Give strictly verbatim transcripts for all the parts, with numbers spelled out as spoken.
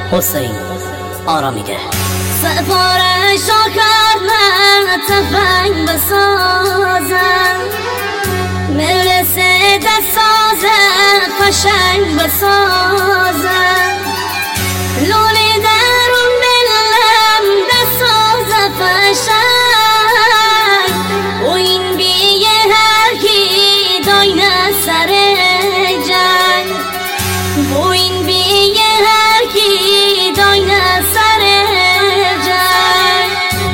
حسین آرامیده. سفارشا کردن تفنگ بسازن، ملسه دست سازن قشنگ بسازن، لولی درون بلم دست سازن قشنگ، و این بیه هر کی داینه سر جنگ، و این بیه هر کی داینه سر جنگ.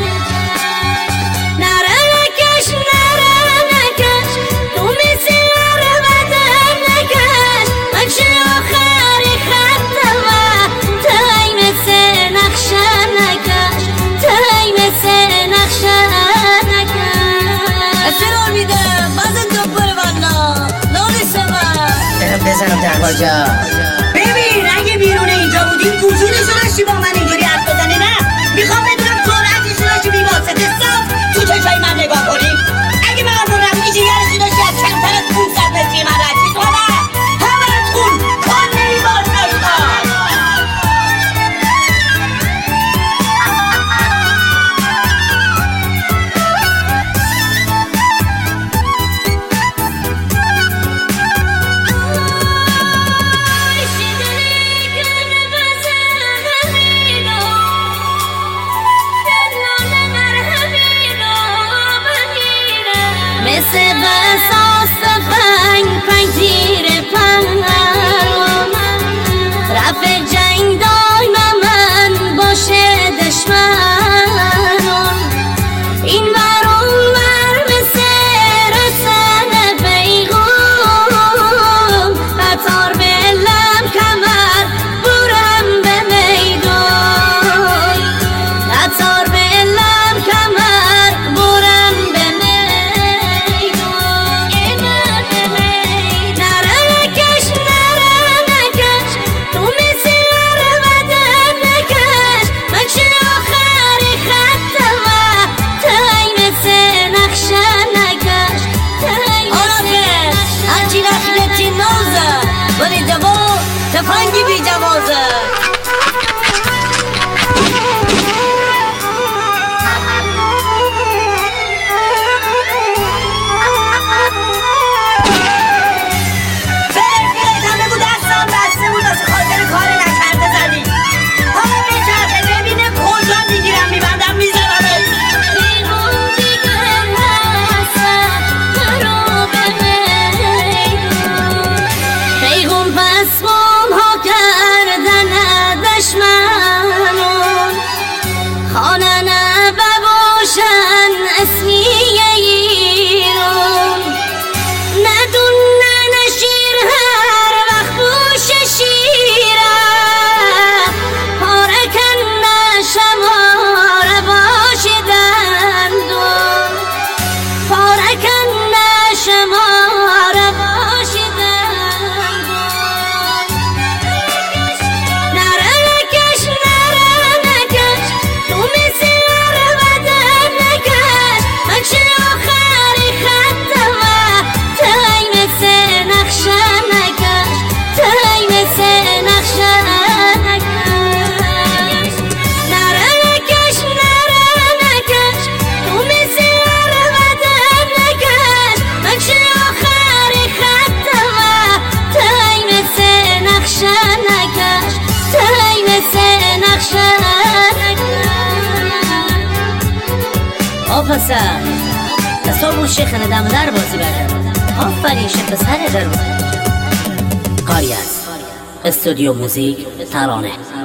نره نکش نره نکش تو مثل نره بدن نکش، بچه آخری خطه و تای مثل نقشه نکش، تای مثل نقشه نکش. اسرار میدم بازم دوباره والا لولی سبا برم بزنم در باجا. ببین اگه بیرون اینجا بودیم وجودشو داشتی با من اینجوری حرف بزنی؟ نه میخوام بدونم جرأتشو داشتی بی واسطه صاف تو چشای من نگاه کنی. اگه من رو رفتی جیگرشو داشتی از کمتر از پونصد متری من رد شی، تو نه همتون کار نمیباز نمیباز. مثل قصاص تفنگ پنج تیر پنهان، رفع جنگ دایما من باشه دشمنان، این ور اون ور مثل رسن پیغام، قطار بلم کمر برم به میدان، قطار بلم کمر برم به ولی جواب تفنگی بی جوازه. خانه نباشن اسمیه ایران، ندون نشیر هر وقت بوش شیره، پارکن نشمار باشدن دون، پارکن نشمار باشدن دون. نره نکش نره نکش تو مثل نره بدن نکش، بچه آخری خطه و تای مثل نقشه نکش، تای مثل نقشه نکش. نره نکش نره نکش تو مثل نره بدن نکش، بچه آخری خطه و تای مثل نقشه نکش، تای مثل نقشه نکش. آفسر تصور شیخ ندم در بازی برد. آفرین شیخ پسر در بود. کاری از استودیو موزیک ترانه.